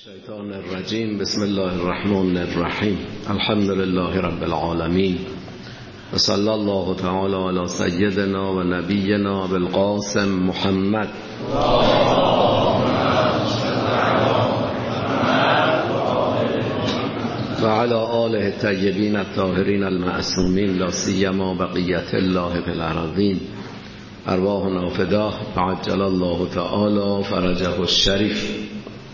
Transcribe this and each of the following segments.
الشیطان الرجیم. بسم الله الرحمن الرحیم. الحمد لله رب العالمین و صلی الله تعالی علی سیدنا و نبینا بالقاسم محمد و علی آله الطیبین الطاهرین المعصومین لا سیما بقیت الله فی الارضین. ارواحنا فداه عجل الله تعالی فرجه الشریف.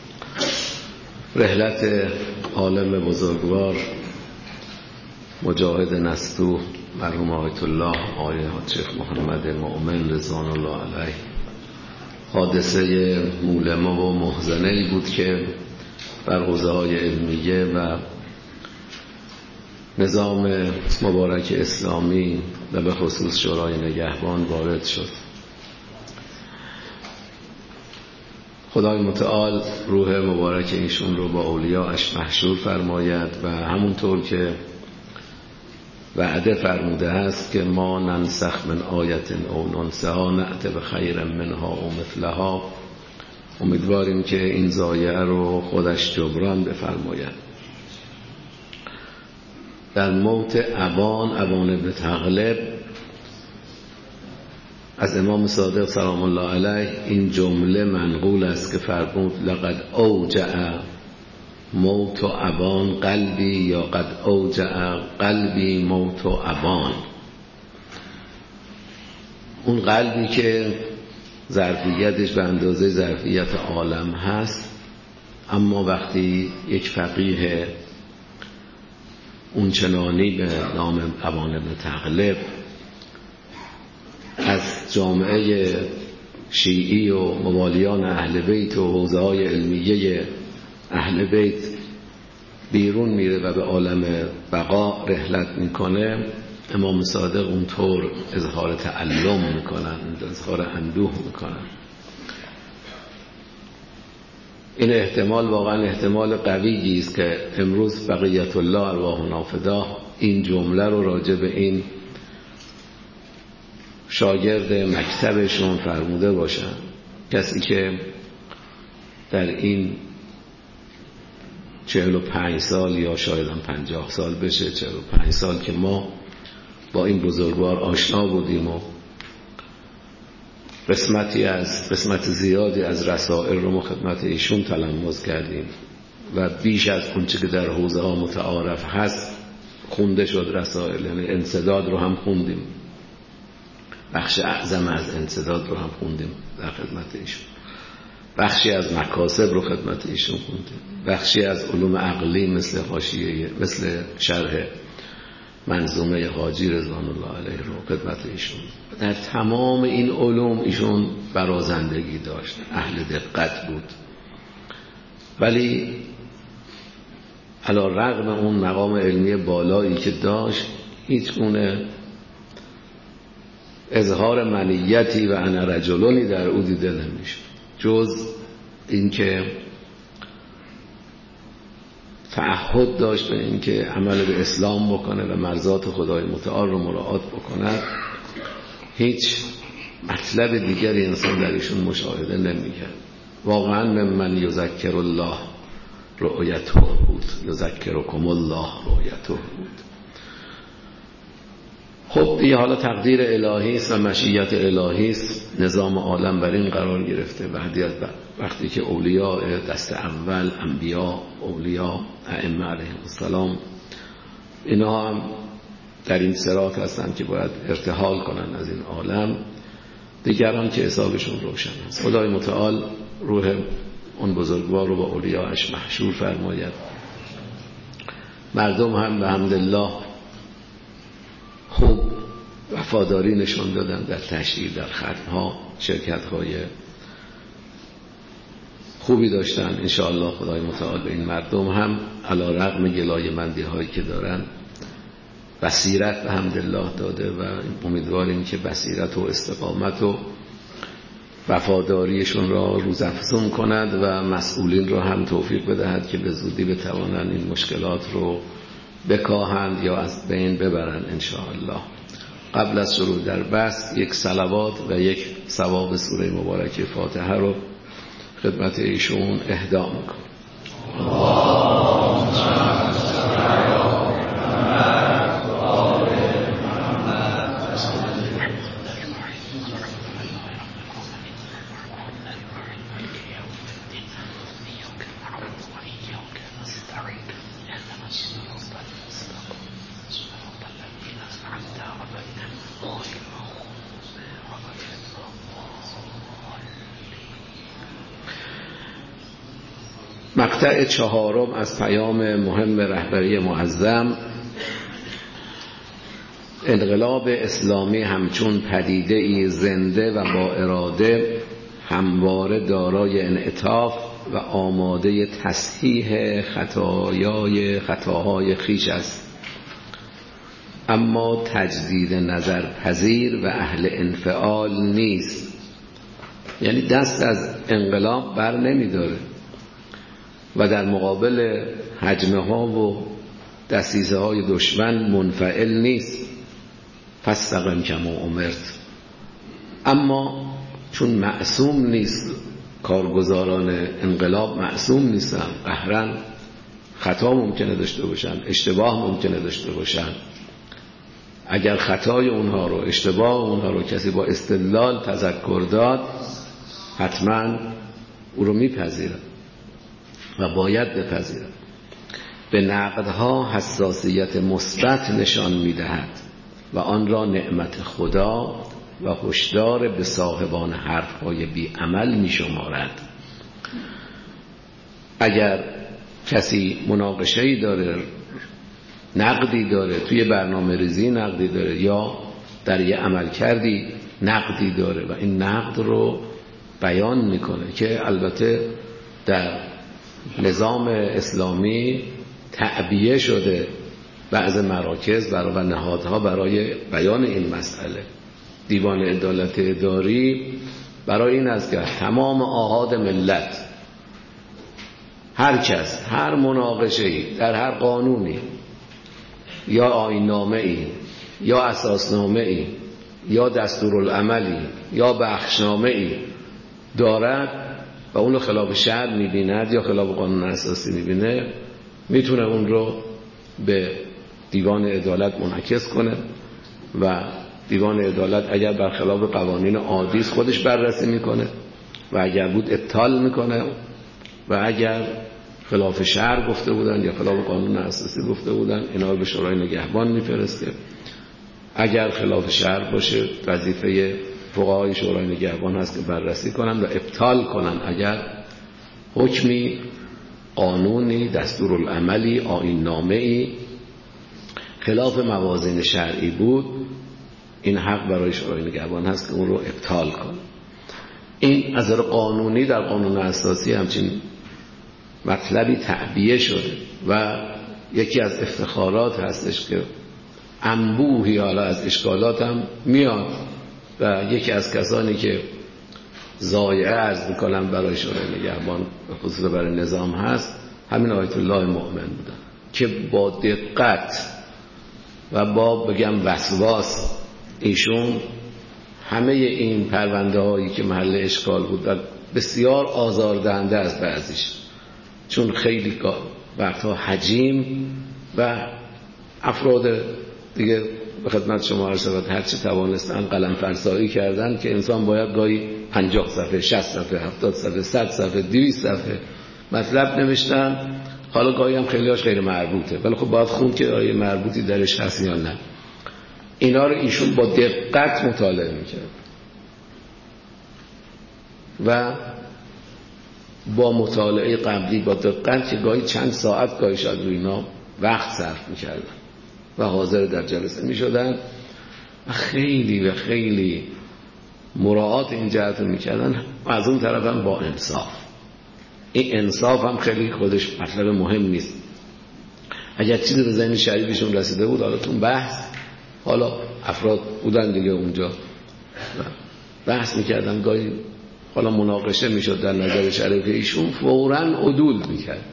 رحلت عالم بزرگوار مجاهد نستو مرحوم آیت الله آقای شیخ محمد مؤمن رضوان الله علیه، حادثه مولمه و محزنه‌ای بود که بر حوزه‌های علمیه و نظام مبارک اسلامی و به خصوص شورای نگهبان وارد شد. خدای متعال روح مبارک ایشون رو با اولیاءش محشور فرماید و همونطور که وعده فرموده است که ما ننسخ من آیت او ننسها نأت بخیر منها و مثلها، امیدواریم که این ضایعه رو خودش جبران بفرماید. در موت ابان بن تغلب از امام صادق سلام الله علیه این جمله منقول است که فرمود لقد اوجع موت ابان قلبی یا قد اوجع قلبی موت ابان. اون قلبی که ظرفیتش به اندازه ظرفیت عالم هست، اما وقتی یک فقیه اون چنانی به نام ابان بن تغلب از جامعه شیعی و موالیان اهل بیت و حوزه‌های علمیه اهل بیت بیرون میره و به عالم بقا رحلت میکنه، امام صادق اونطور اظهار تعلم میکنن، اظهار اندوه میکنن. این احتمال واقعا احتمال قویی است که امروز بقیت الله ارواحنا فداه این جمله رو راجع به این شاگرد مکتبشون فرموده باشن. کسی که در این 45 سال یا شاید هم 50 سال بشه، 45 سال که ما با این بزرگوار آشنا بودیم و قسمت زیادی از رسائل رو ما خدمت ایشون تلمذ کردیم و بیش از اونچه که در حوزه ها متعارف هست خونده شد رسائل، یعنی انسداد رو هم خوندیم، بخش اعظم از انسداد رو هم خوندیم در خدمت ایشون، بخشی از مکاسب رو خدمت ایشون خوندیم، بخشی از علوم عقلی مثل حاشیه مثل شرح منظومه حاجی رضوان الله علیه رو خدمت ایشون. در تمام این علوم ایشون برازندگی داشت، اهل دقت بود، ولی علی رغم اون مقام علمی بالایی که داشت هیچ گونه اظهار منیتی و انا رجلونی در او دیده نمیشد، جز اینکه تعهد داشت به اینکه عمل به اسلام بکنه و مرضات خدای متعال رو مراعات بکنه. هیچ مطلب دیگری انسان در ایشون مشاهده نمی‌کرد. واقعا من یذکر الله رؤیته بود، یذکرکم الله رؤیته بود. خب دیگه حالا تقدیر الهی است و مشیت الهی است، نظام عالم بر این قرار گرفته. وقتی که اولیاء دست اول، انبیا، اولیاء، ائمه علیهم السلام، اینا هم در این صراط هستن که باید ارتحال کنن از این عالم، دیگران که حسابشون روشن است. خدای متعال روح اون بزرگوار رو با اولیاءش محشور فرماید. مردم هم به حمدالله خوب وفاداری نشون دادن در تشییع، در ختمها شرکت‌های خوبی داشتن. انشاءالله خدای متعال به این مردم هم علی رغم گلایه‌مندی هایی که دارن بصیرت به حمدالله داده و امیدواریم که بصیرت و استقامت و وفاداریشون را روزافزون کند و مسئولین را هم توفیق بدهد که به زودی بتوانند این مشکلات رو بکاهند یا از بین ببرند انشاءالله. قبل از شروع در بحث یک صلوات و یک ثواب سوره مبارکه فاتحه رو خدمت ایشون اهدا میکنم. مقطع 4 از پیام مهم رهبری معظم: انقلاب اسلامی همچون پدیده‌ای زنده و با اراده، همواره دارای انعطاف و آماده تصحیح خطاهای خویش است، اما تجدید نظر پذیر و اهل انفعال نیست. یعنی دست از انقلاب بر نمی‌داره و در مقابل هجمه ها و دسیسه های دشمن منفعل نیست. فاستقم کما امرت. اما چون معصوم نیست، کارگزاران انقلاب معصوم نیستن، قهرن خطا ممکنه داشته باشن، اشتباه ممکنه داشته باشن. اگر خطای اونها رو، اشتباه اونها رو کسی با استدلال تذکر داد، حتما او رو میپذیرن و باید بپذیرن. به نقدها حساسیت مثبت نشان میدهد و آن را نعمت خدا و هشدار به صاحبان حرفهای بی عمل میشمارد. اگر کسی مناقشه‌ای داره، نقدی داره، توی برنامه ریزی نقدی داره یا در یه عمل کردی نقدی داره و این نقد رو بیان میکنه که البته در نظام اسلامی تعبیه شده بعض مراکز و نهادها برای بیان این مسئله. دیوان عدالت اداری برای این است که تمام آحاد ملت، هر کس، هر مناقشه‌ای در هر قانونی یا آیین‌نامه‌ای یا اساسنامه‌ای یا دستورالعملی یا بخشنامه‌ای دارد و اون رو خلاف شرع می‌بیند یا خلاف قانون اساسی می‌بینه، میتونه اون رو به دیوان عدالت منعکس کنه و دیوان عدالت اگر برخلاف قوانین عادی خودش بررسی میکنه و اگر بود ابطال میکنه و اگر خلاف شرع گفته بودن یا خلاف قانون اساسی گفته بودن اینا رو به شورای نگهبان میفرسته. اگر خلاف شرع باشه وظیفه فقهای شورای نگهبان هست که بررسی کنن و ابطال کنن. اگر حکمی، قانونی، دستورالعملی، آیین‌نامه‌ای خلاف موازین شرعی بود، این حق برای شورای نگهبان هست که اون رو ابطال کنه. این از نظر قانونی در قانون اساسی همچین مطلبی تعبیه شده و یکی از افتخارات هستش که انبوهی حالا از اشکالات هم میاد و یکی از کسانی که ضایعه عرض میکنن برای شورای نگهبان خصوصا برای نظام هست همین آیت الله مؤمن بودن که با دقت و با بگم وسواس ایشون همه این پرونده هایی که محل اشکال بود و بسیار آزاردهنده از بعضیش، چون خیلی وقتها حجیم و افراد دیگه به خدمت شما عرض شود هرچی توانستن قلم فرسایی کردن که انسان باید گاهی 50 صفحه 60 صفحه 70 صفحه 100 صفحه 200 صفحه مطلب نوشتن. حالا گاهی هم خیلی‌هاش غیر مربوطه ولی خب باید خوند که آیه مربوطی درش هست یا نه. اینا رو ایشون با دقت مطالعه میکرد و با مطالعه قبلی با دقت که گاهی چند ساعت گاهی شاید روی اینا وقت صرف میکردن و حاضر در جلسه میشدن و خیلی مراعات این جهت رو میکردن. از اون طرف هم با انصاف. این انصاف هم خیلی خودش مطلب مهم نیست. اگر چیزی به ذهن شریفشون رسیده بود حالا تو بحث، حالا افراد بودن دیگه اونجا بحث میکردن، گاهی حالا مناقشه میشد در نظر شریف ایشون فوراً عدول میکرد.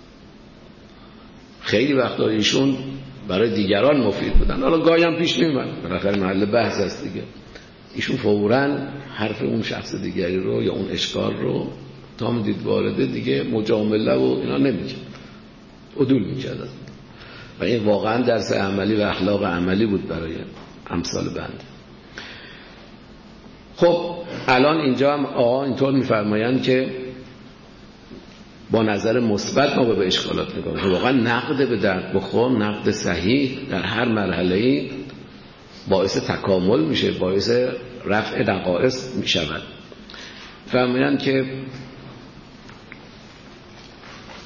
خیلی وقتا ایشون برای دیگران مفید بودن، حالا گاهی هم پیش میومد، بالاخره محل بحث است دیگه. ایشون فوراً حرف اون شخص دیگری رو یا اون اشکال رو تا میدید وارده دیگه مجامله و اینا نمیکرد، عدول میکرد و این واقعا درس عملی و اخلاق عملی بود برای امثال بنده. خب الان اینجا هم آقا اینطور میفرمایند که با نظر مثبت ما به اشکالات نگاه کنیم. واقعا نقد به درد بخور، نقد صحیح در هر مرحله‌ای باعث تکامل میشه، باعث رفع نقائص میشود. فرمایند که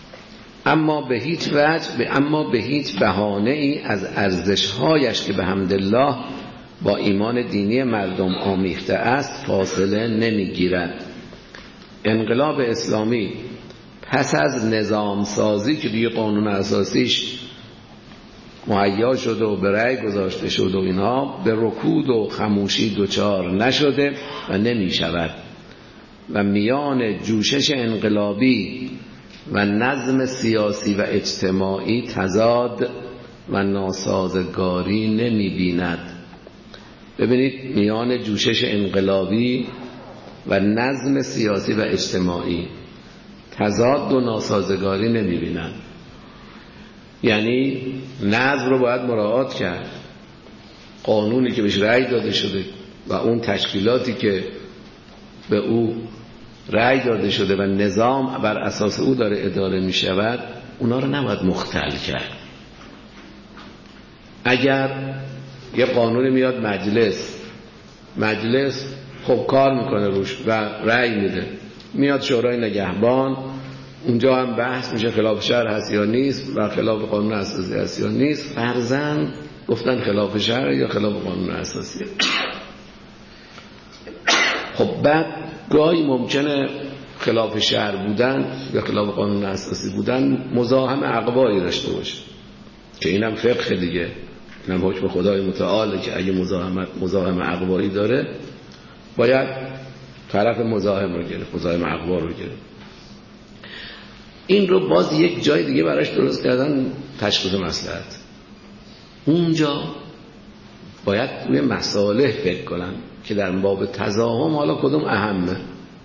اما به هیچ بهانه ای از ارزش‌هایش که به حمدالله با ایمان دینی مردم آمیخته است فاصله نمیگیرد. انقلاب اسلامی پس از نظام سازی که دیگه قانون اساسیش مهیا شده و به رأی گذاشته شد و اینها، به رکود و خموشی دچار نشده و نمی شود و میان جوشش انقلابی و نظم سیاسی و اجتماعی تضاد و ناسازگاری نمی بیند. ببینید، میان جوشش انقلابی و نظم سیاسی و اجتماعی تضاد و ناسازگاری نمی بیند. یعنی نظم رو باید مراعات کرد، قانونی که بهش رأی داده شده و اون تشکیلاتی که به او رأی داده شده و نظام بر اساس او داره اداره می شود، اونا رو نباید مختل کرد. اگر یه قانون میاد مجلس خب کار میکنه روش و رأی میده، میاد شورای نگهبان، اونجا هم بحث میشه خلاف شرع هست یا نیست و خلاف قانون اساسی هست یا نیست. فرضاً گفتن خلاف شرع یا خلاف قانون اساسی. خب بعد گاهی ممکنه خلاف شرع بودن یا خلاف قانون اساسی بودن مزاحم اقوایی داشته باشه که اینم فقه دیگه، اینم حکم خدای متعاله که اگه مزاحم اقوایی داره باید طرف مزاحم رو گرفت، مزاحم اقوا رو گرفت. این رو باز یک جای دیگه براش درست کردن، تشخیص مصلحت. اونجا باید روی مصالح فکر کنن که در باب تزاحم حالا کدوم اهمه،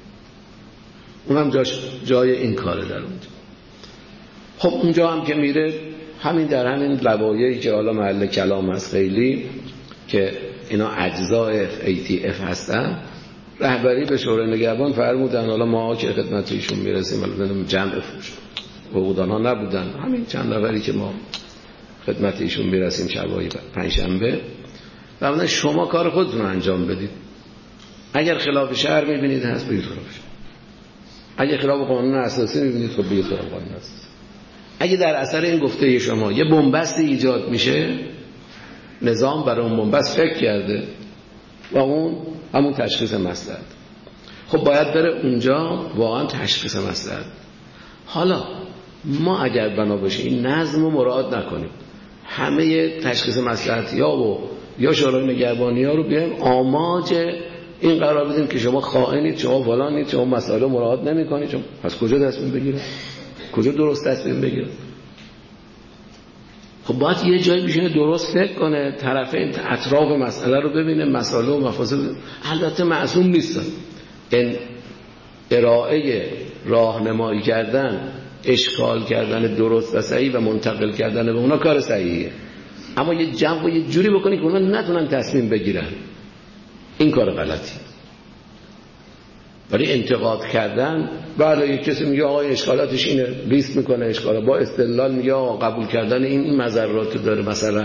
اونم جای این کاره در اونجا. خب اونجا هم که میره همین در همین لوایحی که حالا محل کلام هست خیلی، که اینا اجزای ATF هستن، رهبری به شورای نگهبان فرمودن حالا ما که خدمت ایشون میرسیم البته جمع حقوقدان ها نبودن، همین چند نفری که ما خدمت ایشون میرسیم شبای پنجشنبه، و شما کار خودتون رو انجام بدید. اگر خلاف شرع میبینید هست بگید خلاف شرع، اگر خلاف قانون اساسی میبینید خب بگید خلاف قانون اساسی. اگه در اثر این گفته شما یه بنبستی ایجاد میشه، نظام برای اون بنبست فکر کرده و اون همون تشخیص مصلحت، خب باید بره اونجا واقعا تشخیص مصلحت. حالا ما اگر بنا باشه این نظم رو مراعات نکنیم، همه تشخیص مصلحتی ها و یا شورای نگهبانی ها رو بیایم آماج این قرار بدیم که شما خائنید، شما فلانید، شما مسائل مراعات نمی‌کنید، شما پس کجا تصمیم بگیره؟ کجا درست تصمیم بگیره؟ خب باید یه جایی بشینه درست فکر کنه، طرفین اطراف مسئله رو ببینه، مسائل و مفاسد. البته معصوم نیستن، این ارائه راهنمایی کردن، اشکال کردن درست و صحیح و منتقل کردن به اونا کار صحیحیه، اما یه جمع و یه جوری بکنی که اونا نتونن تصمیم بگیرن، این کار غلطی. ولی انتقاد کردن، بله یک کسی میگه آقا اشکالاتش اینه، لیست میکنه اشکالا، با استدلال میگه آقا قبول کردن این مضرات داره مثلا،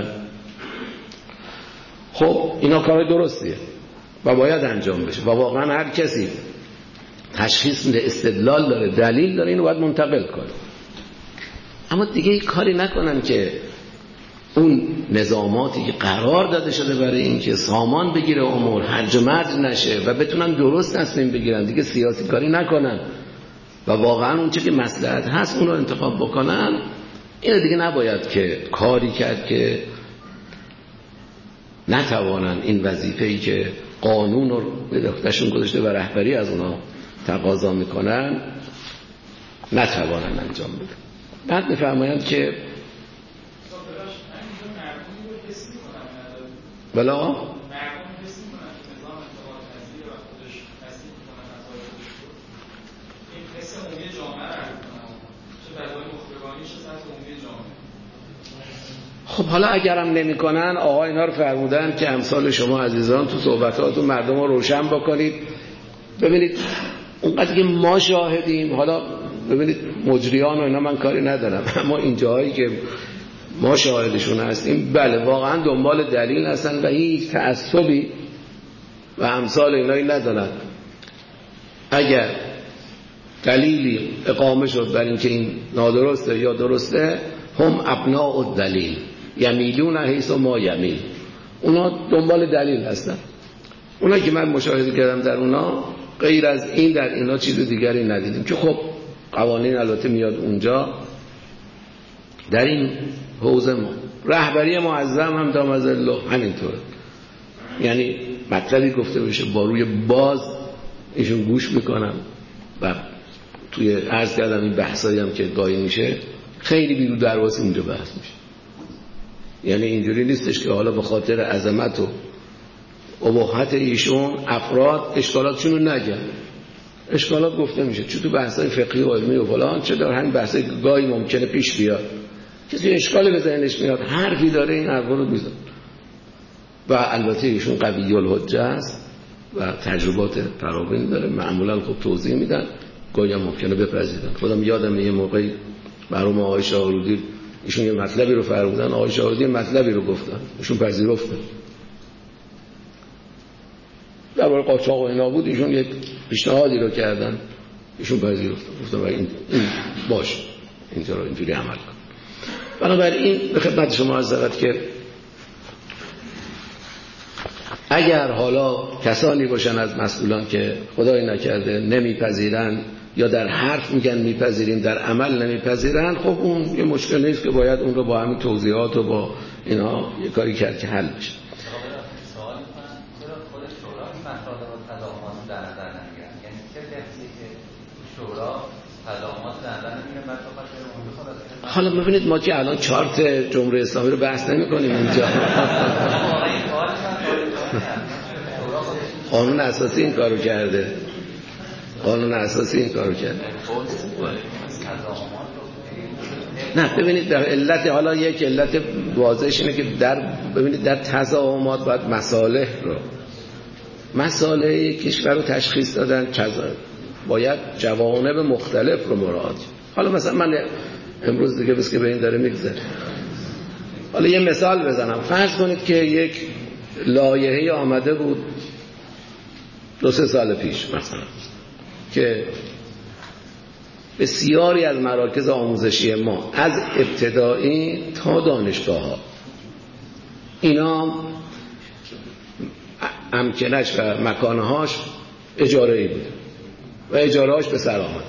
خب اینا کار درستیه و باید انجام بشه و واقعا هر کسی تشخیص میده، استدلال داره، دلیل داره، اینو باید منتقل کنه. اما دیگه این کاری نکنن که اون نظاماتی که قرار داده شده برای این که سامان بگیره امور هرج و مرج نشه و بتونن درست تصمیم بگیرن، دیگه سیاسی کاری نکنن و واقعا اون چه که مصلحت هست اون رو انتخاب بکنن. این دیگه نباید که کاری کرد که نتوانن این وظیفه‌ای که قانون رو به دستشون گذاشته و رهبری از اونا تقاضا میکنن نتوانن انجام بدن. بعد میفرمایند که بلا خب حالا اگرم نمی کنن، آقا اینا رو فرمودن که امثال شما عزیزان تو صحبتاتون مردم رو روشن بکنید. ببینید اونقدر که ما شاهدیم، حالا ببینید مجریان و اینا من کاری ندارم، اما این جاهایی که ما شاهدشون هستیم بله واقعا دنبال دلیل هستن و هیچ تعصبی و امثال اینایی ندارن. اگر دلیلی اقامه شد بر اینکه این نادرسته یا درسته، هم ابناء الدلیل یمیلون حیث ما یمیل، اونا دنبال دلیل هستن. اونا که من مشاهده کردم در اونا غیر از این در اینا چیز دیگری ندیدیم. که خب قوانین البته میاد اونجا در این حوزه ما رهبری معظم هم دام از الله همینطوره، یعنی مطلبی گفته بشه با روی باز ایشون گوش میکنم و توی عرض کردم این بحثایی هم که گاهی میشه خیلی بیرو درواسی اونجا بحث میشه. یعنی اینجوری نیستش که حالا به خاطر عظمت و اباحت ایشون افراد اشکالاتشون رو نگن. اشکالات گفته میشه چه تو بحثای فقهی و علمی و فلان، چه در همین بحثای گاهی ممکنه پیش بیاد کسی اشکالی به ذهنش میاد حرفی داره این حرفا رو میزنه. و البته ایشون قوی الحجه است و تجربات فراوانی داره، معمولا خب توضیح میدن، گاهی هم ممکنه بپذیرن. خودم یادم یه موقعی برام آقای شاهرودی ایشون یه مطلبی رو فرمودن، آقای شاهرودی مطلبی رو گفتن، ایشون پذیرفتن. در باره قاچاق و اینا بود، ایشون یک پیشنهادی رو کردن، ایشون پذیرفتن، گفتن این باشه اینجا رو اینجوری عمل کن. بنابراین به خدمت شما عرض شود که اگر حالا کسانی باشن از مسئولان که خدای نکرده نمیپذیرن یا در حرف میگن میپذیریم در عمل نمیپذیرن، خب اون یه مشکل نیست که باید اون رو با همین توضیحات و با اینا یه کاری کرد که حل بشه. حالا ببینید ما که الان چارت جمهوری اسلامی رو بحث نمی کنیم اینجا. قانون اساسی این کارو کرده، قانون اساسی این کارو کرده. نه ببینید در علت، حالا یک علت واضحش اینه که ببینید در تضامنات باید مسائل کشور رو تشخیص دادن، باید جوانب مختلف رو مراعات. حالا مثلا من امروز دیگه بس که به این داره میگذره، حالا یه مثال بزنم. فرض کنید که یک لایحه‌ای آمده بود 2-3 سال پیش مثلا که بسیاری از مراکز آموزشی ما از ابتدایی تا دانشگاه‌ها اینا امکنش و مکانهاش اجاره‌ای بود و اجارهاش به سر آمده.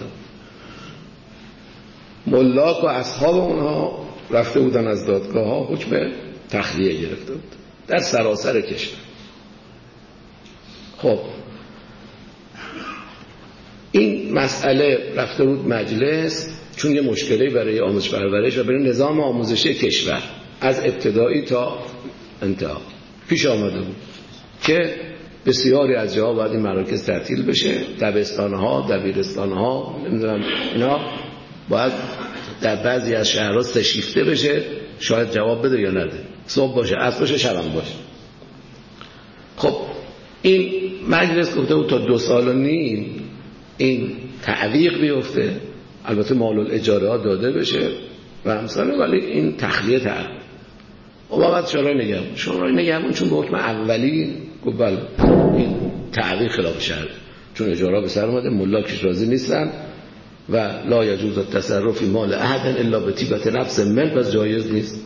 ملاک و اصحاب اونها رفته بودن از دادگاه ها، حکم تخلیه گرفته بود در سراسر کشور. خب این مسئله رفته بود مجلس، چون یه مشکلی برای آموزش پرورش و برای نظام آموزشی کشور از ابتدایی تا انتها پیش آمده بود که بسیاری از جاها باید این مراکز تعطیل بشه، دبستان‌ها، دبیرستان‌ها، نمیدونم اینا باید در بعضی از شهرها 3 شیفته بشه، شاید جواب بده یا نده، صبح باشه، عصر باشه، شب هم باشه. خب این مجلس گفته بود تا 2.5 سال این تعویق بیفته، البته مال الاجاره ها داده بشه و همساله، ولی این تخلیه و بعد شورای نگهبان چون به حکم اولی گفت بله این تعویق خلاف شرع، چون اجاره به سر اومده، ملاکش راضی نیستن و لا یجوز التصرف فی مال احد الا بطیبة نفس من، پس جایز نیست.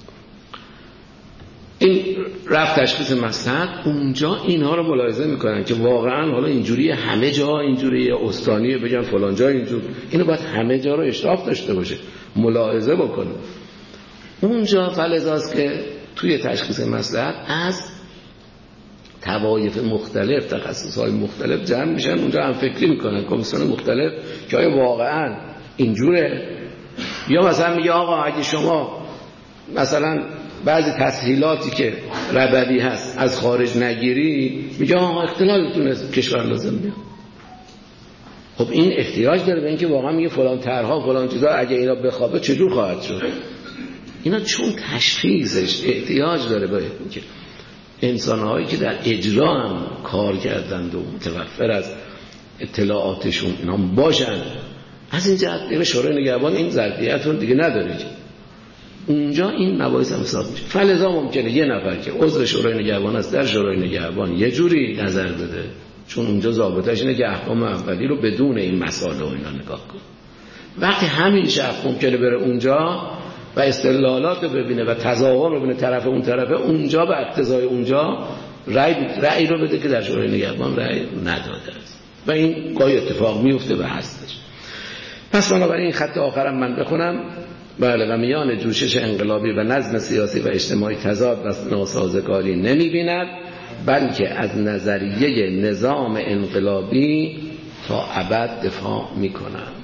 این رفت تشخیص مصلحت. اونجا اینها رو ملاحظه میکنن که واقعا حالا اینجوری همه جا اینجوری استانی بگن فلان جا اینجور، اینو باید همه جا رو اشراف داشته باشه، ملاحظه بکنه. اونجا فلزاست که توی تشخیص مصلحت از طوایف مختلف، تخصصهای مختلف جمع میشن، اونجا هم فکری میکنن، کمیسیون مختلف که آیا واقعا اینجوره، یا مثلا میگه آقا اگه شما مثلا بعضی تسهیلاتی که ربوی هست از خارج نگیری، میگه آقا اختلالتون کشور لازم میاد. خب این احتیاج داره به اینکه واقعا میگه فلان طرحها فلان چیزا اگه اینا بخوابه چجور خواهد شد. اینا چون تشخیصش احتیاج داره به اینکه انسان‌هایی که در اجرا هم کار کردند و متوفر از اطلاعاتشون اینا باشن، از این جهت دیگه شورای نگهبان این ظرفیت رو دیگه نداره. اونجا این مباحث هم حساب میشه. فلذا ممکنه یه نفر که عضو شورای نگهبان است در شورای نگهبان یه جوری نظر بده، چون اونجا ضابطه‌اش اینه که احکام اولی رو بدون این مسائل و اینا نگاه کنه. وقتی همین شخص ممکنه بره اونجا و استدلالات رو ببینه و تظاهر رو ببینه طرف اون طرفه، اونجا به اقتضای اونجا رأی رو بده که در شورای نگهبان رأی نداده است و این گاهی اتفاق میفته به هستش. پس بنابراین این خط آخرم من بخونم. بله، و میان جوشش انقلابی و نظم سیاسی و اجتماعی تضاد و ناسازگاری نمی‌بیند، بلکه از نظریه نظام انقلابی تا ابد دفاع می‌کنند.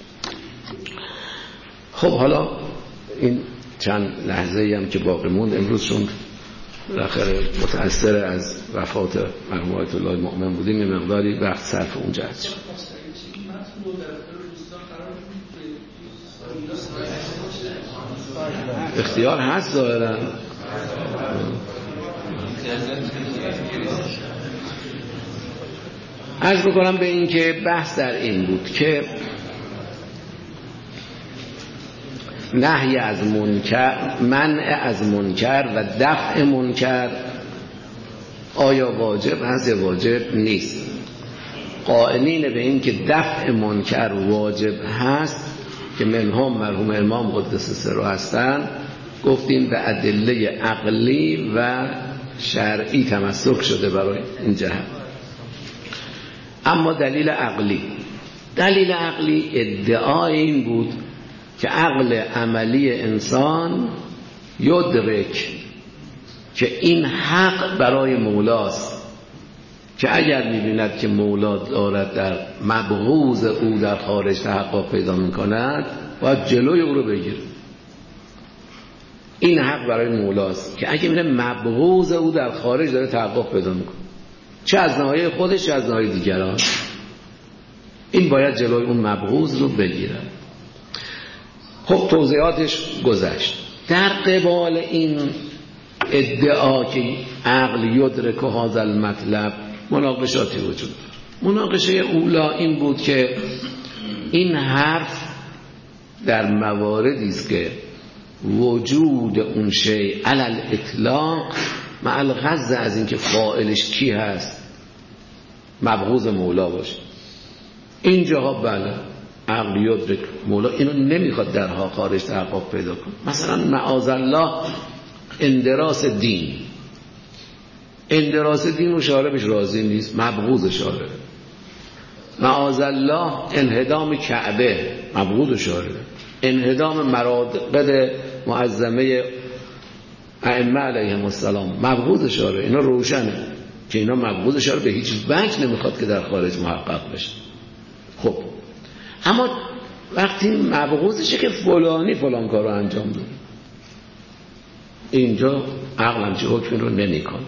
خب حالا این چند لحظه‌ای هم که باقی موند، امروز چون بالاخره متأثر از وفات مرحوم آیت الله مؤمن بودیم یه مقداری وقت صرف اونجا شد. اختیار هست ظاهرا. عرض بکنم به این که بحث در این بود که نهی از منکر، منع از منکر و دفع منکر آیا واجب هست یا واجب نیست؟ قائلین به این که دفع منکر واجب هست که منهم مرحوم امام قدس سره هستند، گفتیم به ادله عقلی و شرعی تمسک شده برای این جهت. اما دلیل عقلی ادعای این بود که عقل عملی انسان یدرک که این حق برای مولاست، که اگر می‌بیند که مولا دارد در مبغوض او در خارج تحقق پیدا می‌کند باید جلوی او رو بگیره. این حق برای مولاست که اگه می‌بینه مبغوض او در خارج داره تحقق پیدا می‌کنه، چه از ناحیه خودش چه از ناحیه دیگران، این باید جلوی اون مبغوض رو بگیره. خب توضیحاتش گذشت. در قبال این ادعا که عقل یدرک هذا المطلب مناقشاتی وجود داشت. مناقشه اولا این بود که این حرف در مواردی است که وجود اون شیء علی الاطلاق مع الغض از این که فاعلش کی هست مبغوض مولا باشه. اینجاها بله عقل یدرک مولا اینو نمیخواد درها خارج تحقق پیدا کنه. مثلا معاذالله اندراس دین و شارع بهش راضی نیست، مبغوض شارع. معاذالله انهدام کعبه، مبغوض شارع. انهدام مرادق معظمه ائمه علیهم السلام، مبغوض شارع. اینا روشنه که اینا مبغوض شارع، به هیچ وجه نمیخواد که در خارج محقق بشه. خب اما وقتی مبغوضشه که فلانی فلان کار رو انجام داد، اینجا عقل همچه حکمی رو نمی‌کنه.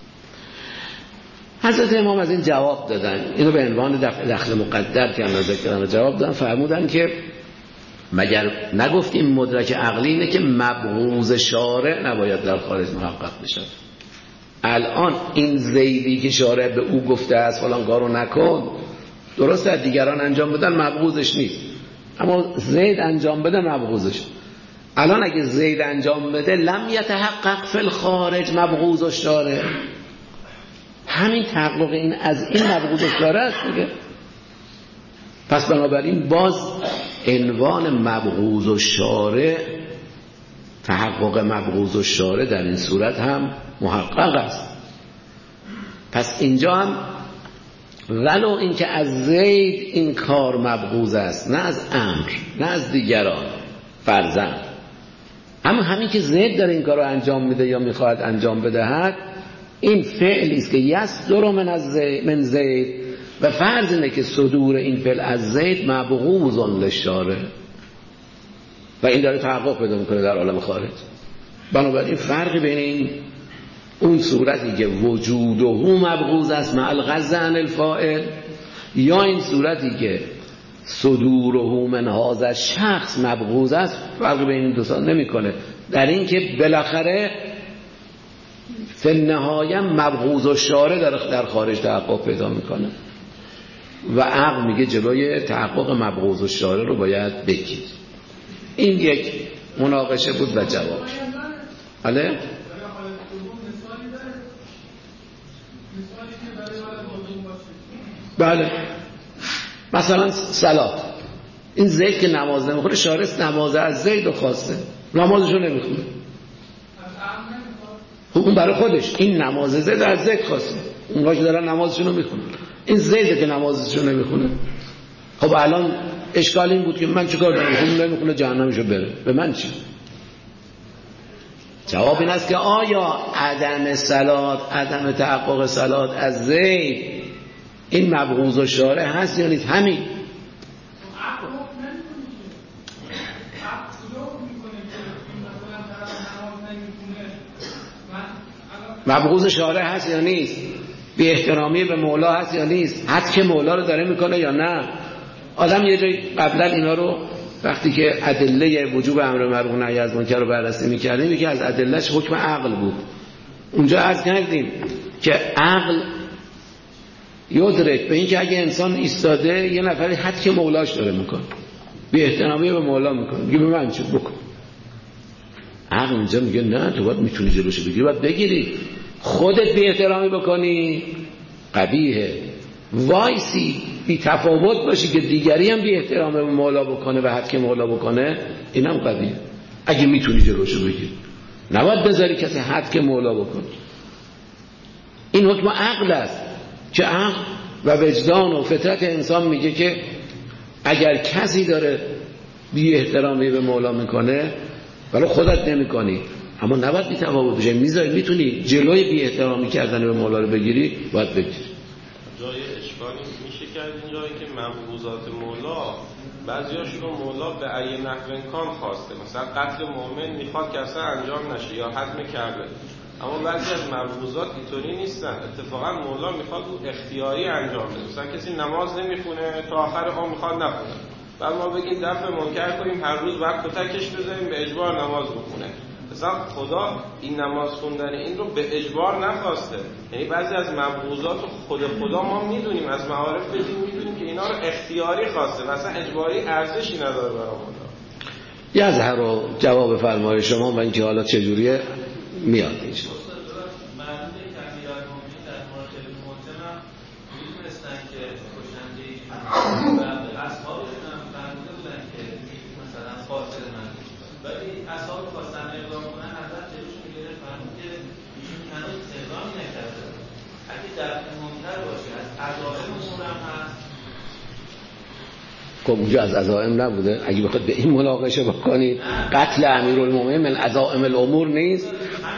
حضرت امام از این جواب دادن، اینو به عنوان دخل مقدر که اندازه کردن جواب دادن، فرمودن که مگر نگفتیم مدرک عقلی اینه که مبغوض شارع نباید در خارج محقق بشه. الان این زیدی که شارع به او گفته است فلان کارو نکن، درسته دیگران انجام بدن مبغوضش نیست، اما زید انجام بده مبغوضش. الان اگه زید انجام بده لم یتحقق فی الخارج مبغوض الشارع، همین تحقق این از این مبغوض الشارع است دیگه. پس بنابراین باز عنوان مبغوض الشارع، تحقق مبغوض الشارع در این صورت هم محقق است. پس اینجا هم ولو اینکه از زید این کار مبغوض است، نه از امر نه از دیگران فرضاً، اما همین که زید داره این کار رو انجام میده یا میخواهد انجام بدهد، این فعلی است که یصدر من زید و فرض اینه که صدور این فعل از زید مبغوض للشارع و این داره تحقق پیدا میکنه در عالم خارج. بنابراین فرقی بین این اون صورتی که وجوده مبغوض است مع الغض عن الفاعل یا این صورتی که صدوره من هذا شخص مبغوض است، فرقی بین این دو تا نمیکنه، در این که بالاخره فی النهایه مبغوض الشارع در خارج تحقق پیدا میکنه و عقل میگه جلوی تحقق مبغوض الشارع رو باید بگیر. این یک مناقشه بود و جواب. بله؟ بله مثلا صلات، این زید که نماز نمیخونه شارع نماز از زید خواسته، نمازشو نمیخونه، اون برای خودش این نماز زید از زید خواسته، اونها که دارن نمازشون رو میخونن، این زیده که نمازشون نمیخونه. خب الان اشکال این بود که من چیکار دارم، اون نمیخونه جهنمشو بره، به من چی؟ جواب این است که آیا عدم صلات، عدم تحقق صلات از زید این مبغوض و شارع هست یا نیست؟ همین مبغوض شارع هست یا نیست؟ بی احترامی به مولا هست یا نیست؟ حد که مولا رو داره میکنه یا نه؟ آدم یه جایی قبلا اینا رو وقتی که ادله وجوب امر معروف و نهی از منکر رو بررسی می‌کردیم، یکی از ادلهش حکم عقل بود. اونجا عرض کردیم که عقل یدرک به این که اگه انسان ایستاده یه نفری حد که مولاش داره میکنه، بی احترامی به مولا میکنه، میگه به من چه بکن. عقل اینجا میگه نه، تو باید میتونی جلوشو بگیری، باید بگیری. خودت بی احترامی بکنی قبیحه، وایسی بی تفاوت باشی که دیگری هم بی احترامی به مولا بکنه و حد که مولا بکنه، اینم قبیحه. اگه میتونی جلوشو بگیری، نباید بذاری کسی حد که مولا بکنه. این حکم عقل است که عقل و وجدان و فطرت انسان میگه که اگر کسی داره بی احترامی به مولا میکنه ولی خودت نمیکنی، اما نباید بی تفاوت بشه، میتونی جلوی بی احترامی کردن به مولا رو بگیری، باید بگیری. جای اشکالی میشه کرد اینجایی که مبغوضات مولا بعضیاشون رو مولا به ای نحو امکان خواسته، مثلا قتل مؤمن میخواد که اصلا انجام نشه یا حتم کرده، اما بعضی از مبغوضات اینطوری نیستن، اتفاقا مولا میخواد او اختیاری انجام بده. مثلا کسی نماز نمیخونه تا آخر عمر میخواد نخونه، بعد ما بگیم دفع منکر کنیم، هر روز وقت و تکش بذاریم به اجبار نماز بخونه. مثلا خدا این نماز خوندن این رو به اجبار نخواسته. یعنی بعضی از مبغوضات خود خدا ما میدونیم، از معارف بدیم میدونیم که اینا رو اختیاری خواسته و اصلا اجباری ارزشی نداره برای خدا. یظهر رو جواب فرمای شما و اینکه حالا چجوریه میاد اینجا. ولی اصحاب خواستن اقدام کنن، حضرت جلوش میگرفت فرمود که ایشون هنوز اقدامی نکرده. اگه دفع منکر باشه از عزائم امور هم هست. خب اونجا از عزائم نبوده؟ اگه بخواد به این مناقشه بکنید قتل امیرالمومنین من عزائم الامور نیست؟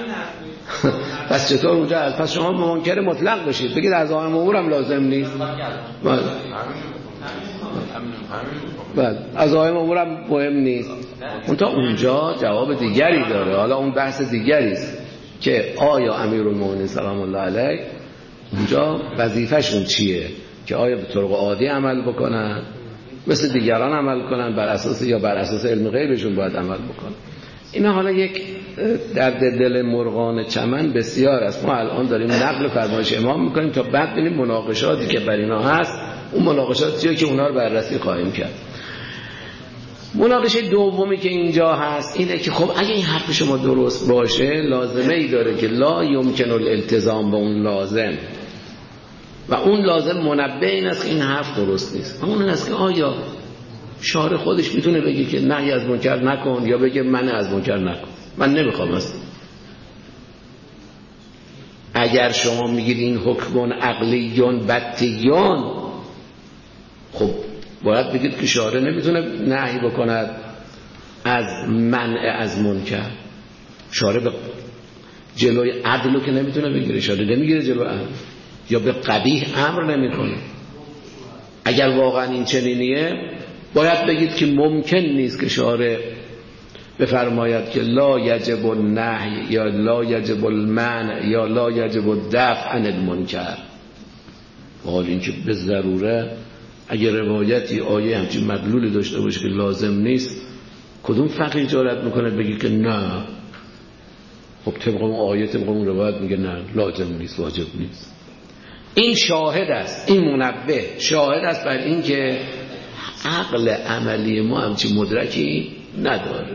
پس چطور اونجا از پس شما منکر مطلق بشید بگید عزائم امور هم لازم نیست؟ بله عزائم امور هم مهم نیست. اونجا جواب دیگری داره، حالا اون بحث دیگری است که آیا امیرالمومنین سلام الله علیه اونجا وظیفه‌شون چیه، که آیا به طرق عادی عمل بکنن مثل دیگران عمل کنن بر اساس یا بر اساس علم غیبشون باید عمل بکنن. اینا حالا یک در دل مرغان چمن بسیار است. ما الان داریم نقل فرمایش امام میکنیم تا بعد ببینیم مناقشاتی که بر اینا هست، اون مناقشاتی که اونا رو بررسی خواهیم کرد. مناقشه دومی که اینجا هست اینه که خب اگه این حرف شما درست باشه لازمه ای داره که لا یمکن الالتزام به اون لازم و اون لازم منبه این است که این حرف درست نیست. اون این است که آیا شارع خودش میتونه بگه که نهی از منکر نکن یا بگه من از منکر نکن، من نمیخوام است. اگر شما میگید این حکم عقلیون بطیون، خب باید بگید که شارع نمیتونه نهی بکند از منع از منکر. شارع به جلوی عدل که نمیتونه بگیره، شارع نمیگیره جلوی عدل یا به قبیح امر نمیکنه. اگر واقعا این چنینیه باید بگید که ممکن نیست که شارع بفرماید که لا یجب النهی یا لا یجب المنع یا لا یجب الدفع عن المنکر. حال این که به ضروره اگر روایتی آیه همچین مدلولی داشته باشه که لازم نیست، کدوم فقیه جرأت میکنه بگی که نه؟ خب طبق اون آیه طبق اون روایت میگه نه لازم نیست واجب نیست. این شاهد است، این منبه شاهد است بر این که عقل عملی ما همچین مدرکی نداره.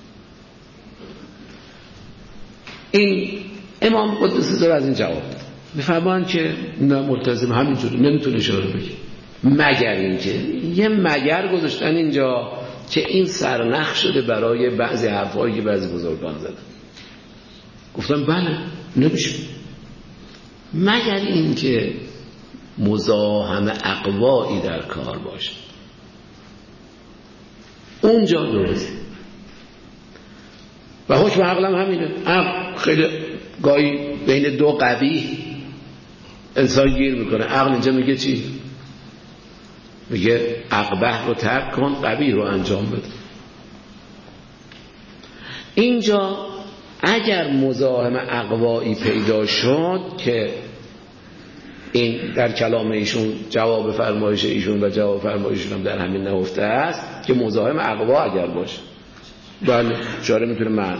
این امام قدس داره از این جواب. میفهمن که نه ملتزم همینجوری نمیتونه اشاره بگه، مگر اینکه یه مگر گذاشتن اینجا که این سرنخ شده برای بعضی حرفایی که بعضی بزرگان زدن. گفتم بله نمیشه، مگر اینکه مزاحم اقوایی در کار باشه، اونجا درست. و حکم عقلم همینه. عقل خیلی گاهی بین دو قبیح انسان گیر میکنه. عقل اینجا میگه چی؟ میگه اقبح رو ترک کن، قبیح رو انجام بده. اینجا اگر مزاحم اقوایی پیدا شد که این در کلام ایشون جواب فرمایش ایشون و جواب فرمایششون هم در همین نهفته است که مزاحم اقوا اگر باشه، بله شارع میتونه معنی.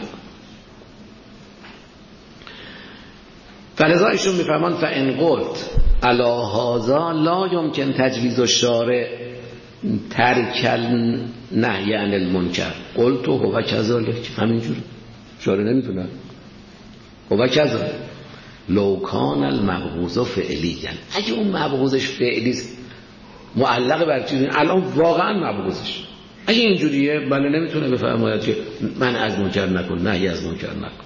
فلذا ایشون میفرمان فان قلت علی هذا لا یمکن تجویز الشارع ترک النهی عن المنکر قلت هو کذالک. همینجوره شارع نمیتونه. هو کذالک لو کان المبغوض فعلیا، اگه اون مبغوضش فعلی معلق بر چیزی الان واقعا مبغوضش اگه اینجوریه بله نمیتونه بفرماید که من از منکر نکن، نهی از منکر نکن.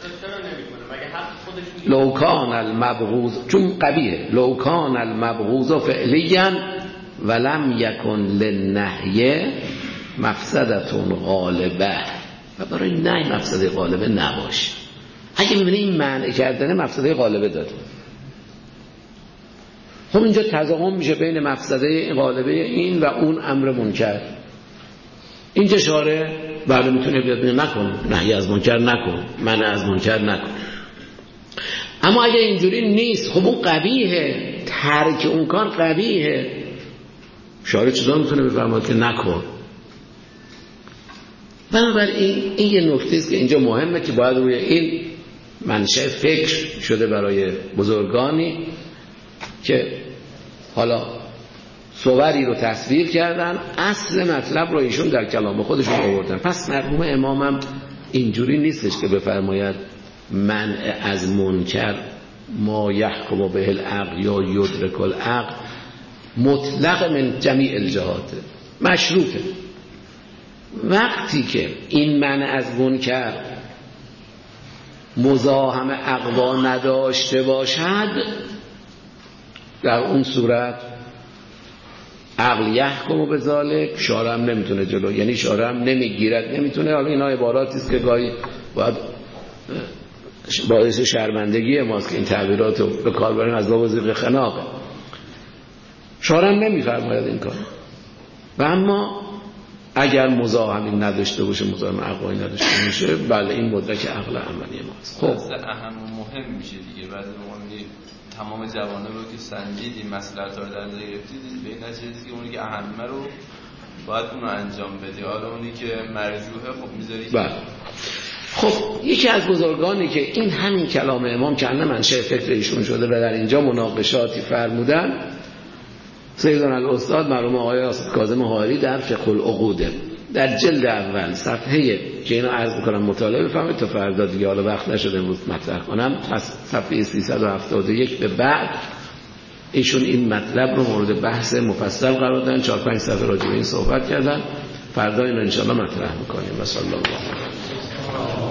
لو کان المبغوض چون قبیه، لو کان المبغوض فعلیا ولم یکن للنهی مفسدة غالبه، و برای نهی مفسده غالبه نباشه. اگه میبینه این منع کردن مفسده غالبه داره، خب اینجا تضاهم میشه بین مفسده غالبه این و اون امر منکر. اینجا شارع بله میتونه بیاد بگه نکن، نهی از منکر نکن، منع از منکر نکن. اما اگه اینجوری نیست، خب اون قبیحه، ترک اون کار قبیحه، شارع چطور میتونه بفرماید که نکن؟ بنابراین این یه نکته است که اینجا مهمه که باید روی این منشأ فکر شده برای بزرگانی که حالا صوری رو تصویر کردن، اصل مطلب رو ایشون در کلام خودشون آوردن. پس مرحوم امامم اینجوری نیستش که بفرماید منع از منکر ما یحکم به العقل یا یدرک العقل مطلق من جمیع الجهات، مشروطه. وقتی که این منع از منکر مزاحم اقوا نداشته باشد، در اون صورت عقل یحکم به ذالک، شارع هم نمیتونه جلو، یعنی شارع هم نمیگیرد، نمیتونه. حالا اینا عباراتی است که گاهی باید باعث شرمندگی ماست که این تعبیرات رو به کار بریم، از باب ذیق خناقه. شارع هم نمیفرماید این کار. و اما اگر مزاحمی نداشته باشه، مزاحم اقوایی نداشته باشه، بله این مدرک عقل عملی ماست. خب اهم و مهم میشه دیگه. بعد ما تمام جوانب رو که سنجیدیم، مصلحت رو در نظر گرفتید، به این نتیجه رسیدید که اونی که اهمه رو باید اون رو انجام بدی، حالا اونی که مرجوحه خب میذاری. بله. خب یکی از بزرگانی که این همین کلام امام که انه منشأ فکر ایشون شده و در اینجا مناقشاتی فرمودن، سیدنا الاستاد مرحوم آقای کاظم حائری در فقه العقود در جلد اول صفحه که اینو عرض میکنم مطالعه بفرمایید تا فردا دیگه، حالا وقت نشده امروز مطرح کنم، صفحه 371 به بعد ایشون این مطلب رو مورد بحث مفصل قرار دادن، 4-5 صفحه راجع به این صحبت کردن. فردا اینو ان شاء الله مطرح میکنیم. و صلی الله علیه و